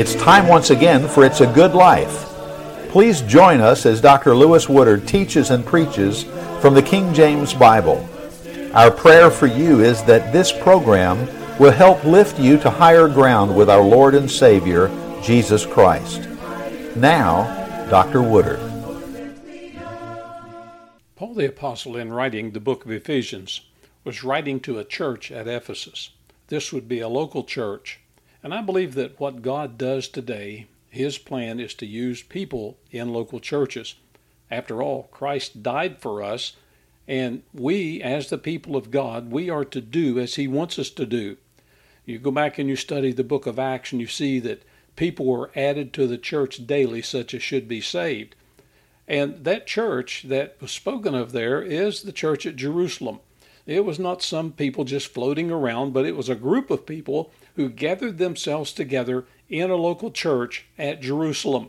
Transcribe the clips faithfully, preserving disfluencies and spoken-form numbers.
It's time once again for It's a Good Life. Please join us as Doctor Lewis Woodard teaches and preaches from the King James Bible. Our prayer for you is that this program will help lift you to higher ground with our Lord and Savior, Jesus Christ. Now, Doctor Woodard. Paul the Apostle, in writing the book of Ephesians, was writing to a church at Ephesus. This would be a local church. And I believe that what God does today, His plan is to use people in local churches. After all, Christ died for us, and we, as the people of God, we are to do as He wants us to do. You go back and you study the book of Acts, and you see that people were added to the church daily, such as should be saved. And that church that was spoken of there is the church at Jerusalem. It was not some people just floating around, but it was a group of people who gathered themselves together in a local church at Jerusalem.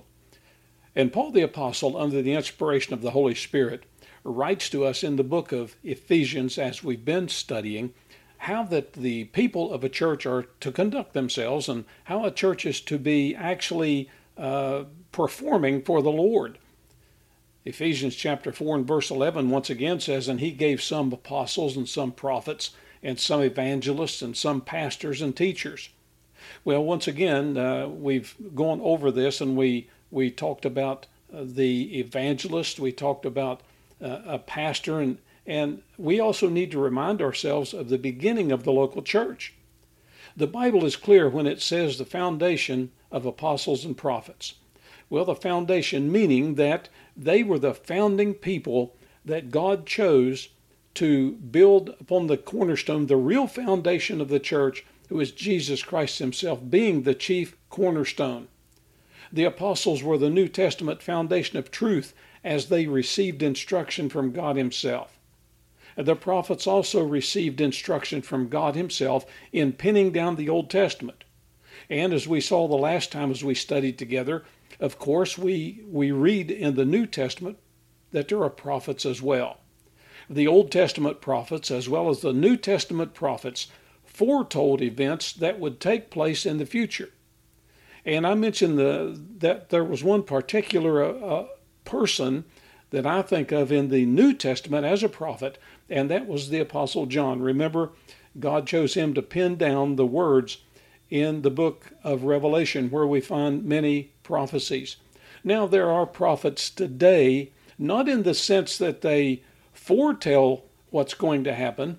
And Paul the Apostle, under the inspiration of the Holy Spirit, writes to us in the book of Ephesians, as we've been studying, how that the people of a church are to conduct themselves and how a church is to be actually uh, performing for the Lord. Ephesians chapter four and verse eleven once again says, "And He gave some apostles and some prophets and some evangelists and some pastors and teachers." Well, once again, uh, we've gone over this, and we, we talked about uh, the evangelist, we talked about uh, a pastor, and, and we also need to remind ourselves of the beginning of the local church. The Bible is clear when it says the foundation of apostles and prophets. Well, the foundation meaning that they were the founding people that God chose to build upon the cornerstone, the real foundation of the church, who is Jesus Christ Himself, being the chief cornerstone. The apostles were the New Testament foundation of truth as they received instruction from God Himself. The prophets also received instruction from God Himself in pinning down the Old Testament. And as we saw the last time as we studied together, of course, we, we read in the New Testament that there are prophets as well. The Old Testament prophets, as well as the New Testament prophets, foretold events that would take place in the future. And I mentioned the, that there was one particular uh, person that I think of in the New Testament as a prophet, and that was the Apostle John. Remember, God chose him to pen down the words in the book of Revelation, where we find many prophecies. Now, there are prophets today, not in the sense that they foretell what's going to happen,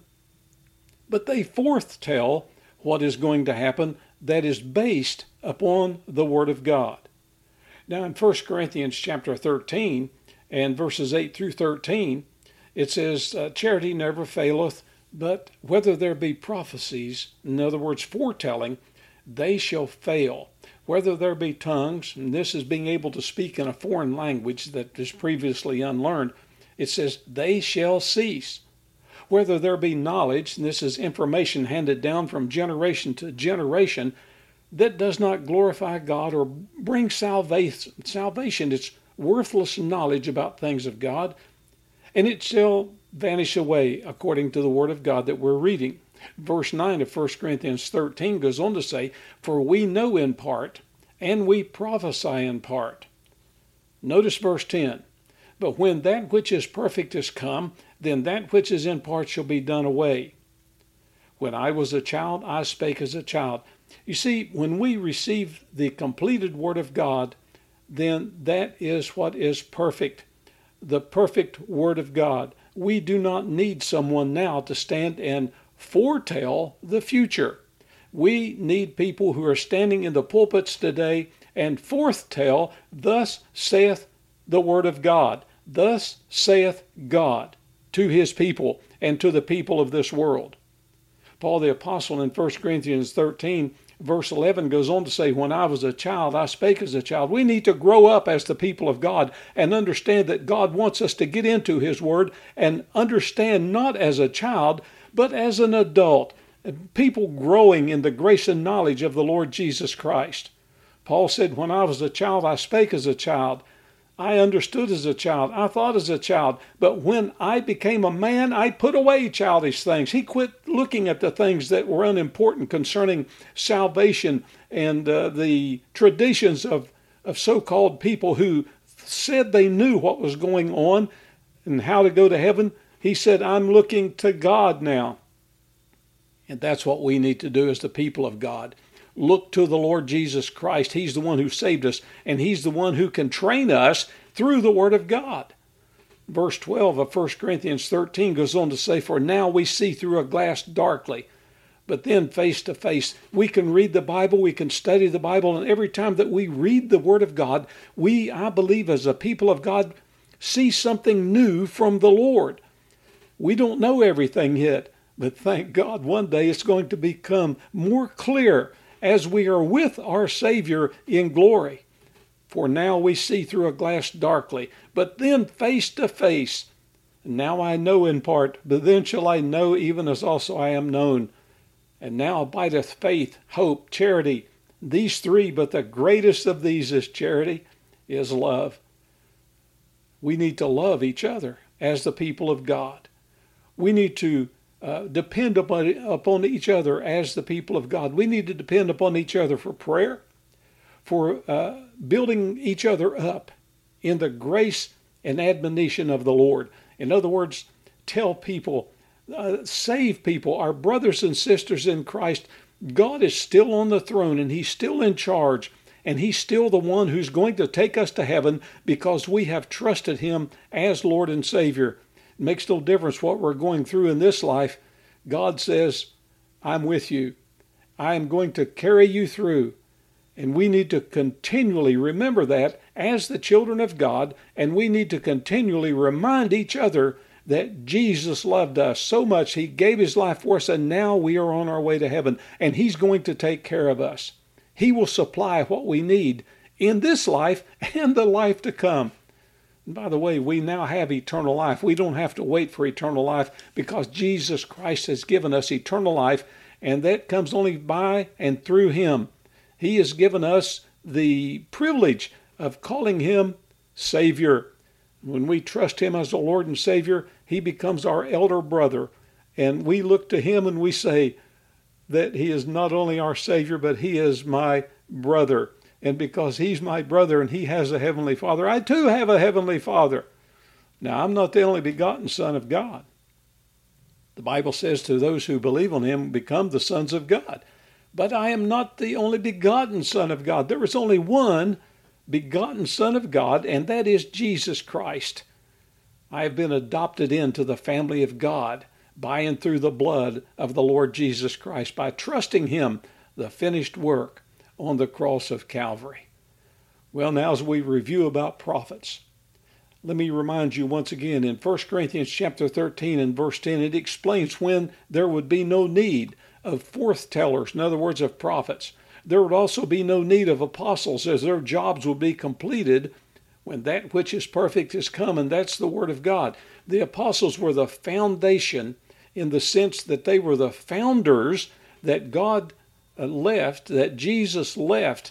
but they foretell what is going to happen that is based upon the Word of God. Now, in First Corinthians chapter thirteen and verses eight through thirteen, it says, uh, "Charity never faileth, but whether there be prophecies," in other words, foretelling, "they shall fail. Whether there be tongues," and this is being able to speak in a foreign language that is previously unlearned, it says, "they shall cease. Whether there be knowledge," and this is information handed down from generation to generation, "that does not glorify God or bring salvation." Salvation, it's worthless knowledge about things of God, and it shall vanish away according to the Word of God that we're reading. Verse nine of First Corinthians thirteen goes on to say, "For we know in part, and we prophesy in part." Notice verse ten, "But when that which is perfect is come, then that which is in part shall be done away. When I was a child, I spake as a child." You see, when we receive the completed Word of God, then that is what is perfect, the perfect Word of God. We do not need someone now to stand and foretell the future. We need people who are standing in the pulpits today and foretell, "Thus saith the Word of God. Thus saith God," to His people and to the people of this world. Paul the Apostle in First Corinthians thirteen, verse eleven goes on to say, "When I was a child, I spake as a child." We need to grow up as the people of God and understand that God wants us to get into His Word and understand not as a child, but as an adult, people growing in the grace and knowledge of the Lord Jesus Christ. Paul said, "When I was a child, I spake as a child." I understood as a child. I thought as a child. But when I became a man, I put away childish things. He quit looking at the things that were unimportant concerning salvation and uh, the traditions of, of so-called people who said they knew what was going on and how to go to heaven. He said, I'm looking to God now. And that's what we need to do as the people of God. Look to the Lord Jesus Christ. He's the one who saved us, and He's the one who can train us through the Word of God. Verse twelve of First Corinthians thirteen goes on to say, for now we see through a glass darkly, but then face to face. We can read the Bible, we can study the Bible, and every time that we read the Word of God, we, I believe, as a people of God, see something new from the Lord. We don't know everything yet, but thank God one day it's going to become more clear as we are with our Savior in glory. For now we see through a glass darkly, but then face to face. Now I know in part, but then shall I know even as also I am known. And now abideth faith, hope, charity, these three, but the greatest of these is charity, is love. We need to love each other as the people of God. We need to Uh, depend upon, upon each other as the people of God. We need to depend upon each other for prayer, for uh, building each other up in the grace and admonition of the Lord. In other words, tell people, uh, save people, our brothers and sisters in Christ. God is still on the throne, and He's still in charge, and He's still the one who's going to take us to heaven because we have trusted Him as Lord and Savior. It makes no difference what we're going through in this life. God says, I'm with you. I am going to carry you through. And we need to continually remember that as the children of God, and we need to continually remind each other that Jesus loved us so much, He gave His life for us, and now we are on our way to heaven, and He's going to take care of us. He will supply what we need in this life and the life to come. And by the way, we now have eternal life. We don't have to wait for eternal life because Jesus Christ has given us eternal life, and that comes only by and through Him. He has given us the privilege of calling Him Savior. When we trust Him as the Lord and Savior, He becomes our elder brother, and we look to Him and we say that He is not only our Savior, but He is my brother. And because He's my brother and He has a heavenly Father, I too have a heavenly Father. Now, I'm not the only begotten Son of God. The Bible says to those who believe on Him become the sons of God. But I am not the only begotten Son of God. There is only one begotten Son of God, and that is Jesus Christ. I have been adopted into the family of God by and through the blood of the Lord Jesus Christ, by trusting Him, the finished work on the cross of Calvary. Well, now as we review about prophets, let me remind you once again in First Corinthians chapter thirteen and verse ten, it explains when there would be no need of forth-tellers, in other words, of prophets. There would also be no need of apostles, as their jobs would be completed when that which is perfect is come, and that's the Word of God. The apostles were the foundation in the sense that they were the founders that God left, that Jesus left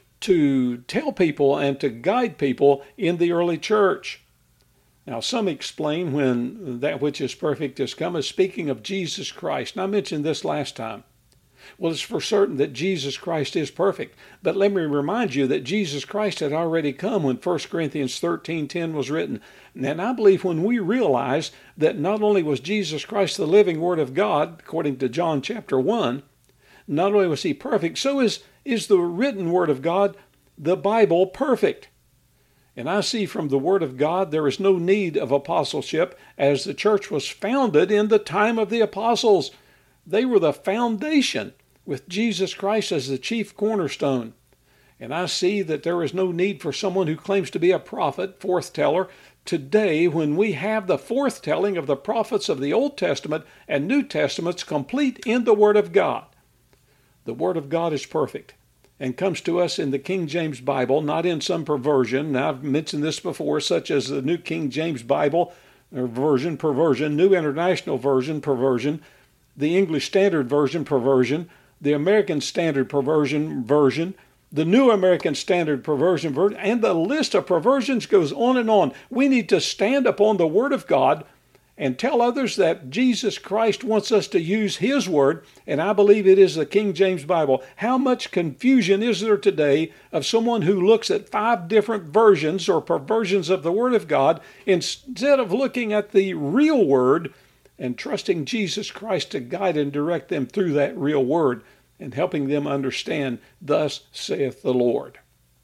to tell people and to guide people in the early church. Now, some explain when that which is perfect is come as speaking of Jesus Christ. And I mentioned this last time. Well, it's for certain that Jesus Christ is perfect. But let me remind you that Jesus Christ had already come when First Corinthians thirteen ten was written. And I believe when we realize that not only was Jesus Christ the living Word of God, according to John chapter one, not only was He perfect, so is, is the written Word of God, the Bible, perfect. And I see from the Word of God there is no need of apostleship, as the church was founded in the time of the apostles. They were the foundation with Jesus Christ as the chief cornerstone. And I see that there is no need for someone who claims to be a prophet, forth-teller, today when we have the forth-telling of the prophets of the Old Testament and New Testaments complete in the Word of God. The Word of God is perfect and comes to us in the King James Bible, not in some perversion. Now, I've mentioned this before, such as the New King James Bible, or version, perversion, New International Version, perversion, the English Standard Version, perversion, the American Standard Perversion version, the New American Standard Perversion Version, and the list of perversions goes on and on. We need to stand upon the Word of God and tell others that Jesus Christ wants us to use His Word, and I believe it is the King James Bible. How much confusion is there today of someone who looks at five different versions or perversions of the Word of God instead of looking at the real Word and trusting Jesus Christ to guide and direct them through that real Word and helping them understand, thus saith the Lord.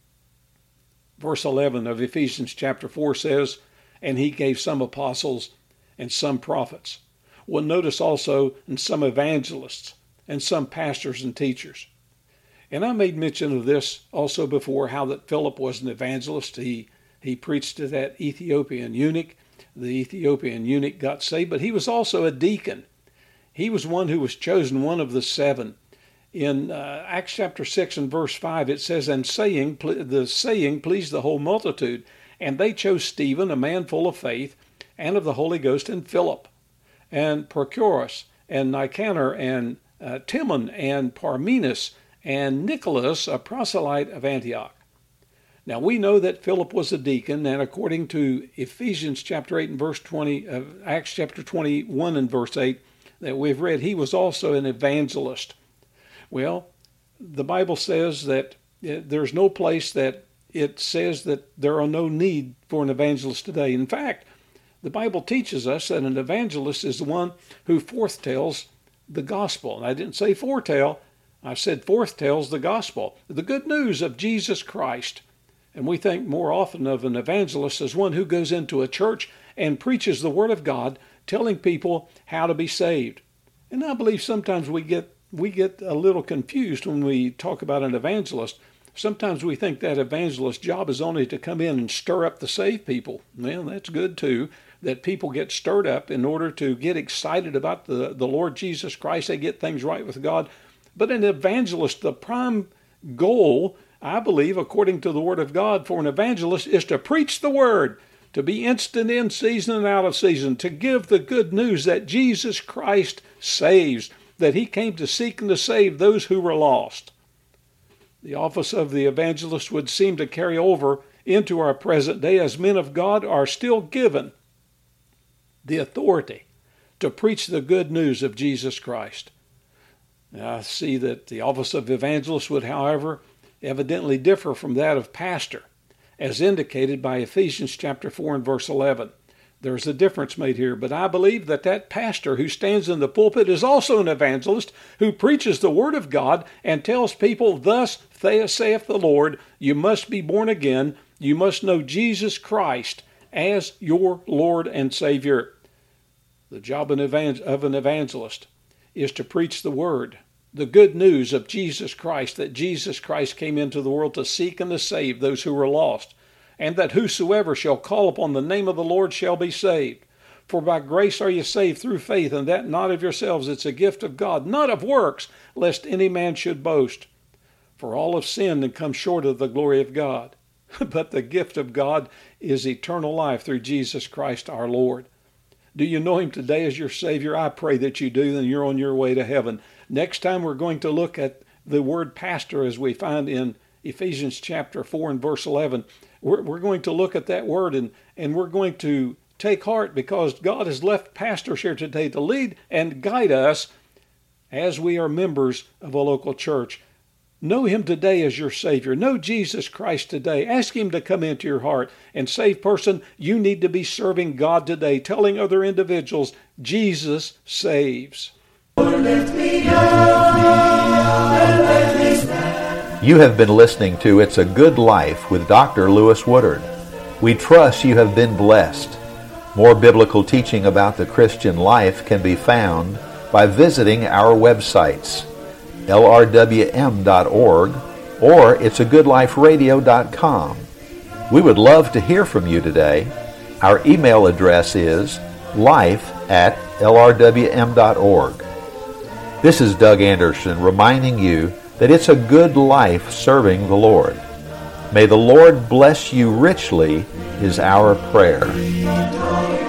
Verse eleven of Ephesians chapter four says, and He gave some apostles and some prophets. Well, notice also, and some evangelists, and some pastors and teachers. And I made mention of this also before, how that Philip was an evangelist. He, he preached to that Ethiopian eunuch. The Ethiopian eunuch got saved, but he was also a deacon. He was one who was chosen, one of the seven. In uh, Acts chapter six and verse five, it says, and saying, the saying pleased the whole multitude, and they chose Stephen, a man full of faith, and of the Holy Ghost, and Philip, and Prochorus, and Nicanor, and uh, Timon, and Parmenas, and Nicholas, a proselyte of Antioch. Now we know that Philip was a deacon, and according to Ephesians chapter eight and verse twenty, uh, Acts chapter twenty-one and verse eight that we've read, he was also an evangelist. Well, the Bible says that there's no place that it says that there are no need for an evangelist today. In fact, the Bible teaches us that an evangelist is the one who forthtells the gospel. And I didn't say foretell, I said forthtells the gospel, the good news of Jesus Christ. And we think more often of an evangelist as one who goes into a church and preaches the Word of God, telling people how to be saved. And I believe sometimes we get we get a little confused when we talk about an evangelist. Sometimes we think that evangelist's job is only to come in and stir up the saved people. Well, that's good too, that people get stirred up in order to get excited about the, the Lord Jesus Christ. They get things right with God. But an evangelist, the prime goal, I believe, according to the Word of God, for an evangelist is to preach the Word, to be instant in season and out of season, to give the good news that Jesus Christ saves, that He came to seek and to save those who were lost. The office of the evangelist would seem to carry over into our present day, as men of God are still given the authority to preach the good news of Jesus Christ. Now, I see that the office of evangelist would, however, evidently differ from that of pastor, as indicated by Ephesians chapter four and verse eleven. There's a difference made here, but I believe that that pastor who stands in the pulpit is also an evangelist who preaches the Word of God and tells people, thus saith the Lord, you must be born again, you must know Jesus Christ as your Lord and Savior. The job of an evangelist is to preach the Word, the good news of Jesus Christ, that Jesus Christ came into the world to seek and to save those who were lost, and that whosoever shall call upon the name of the Lord shall be saved. For by grace are you saved through faith, and that not of yourselves, it's a gift of God, not of works, lest any man should boast. For all have sinned and come short of the glory of God. But the gift of God is eternal life through Jesus Christ our Lord. Do you know Him today as your Savior? I pray that you do, and you're on your way to heaven. Next time we're going to look at the word pastor, as we find in Ephesians chapter four and verse eleven. We're, we're going to look at that word, and, and we're going to take heart, because God has left pastors here today to lead and guide us as we are members of a local church. Know Him today as your Savior. Know Jesus Christ today. Ask Him to come into your heart. And saved person, you need to be serving God today, telling other individuals, Jesus saves. You have been listening to It's a Good Life with Doctor Lewis Woodard. We trust you have been blessed. More biblical teaching about the Christian life can be found by visiting our websites, L R W M dot org or it's a good life radio dot com. We would love to hear from you today. Our email address is life at L R W M dot org. This is Doug Anderson reminding you that it's a good life serving the Lord. May the Lord bless you richly is our prayer.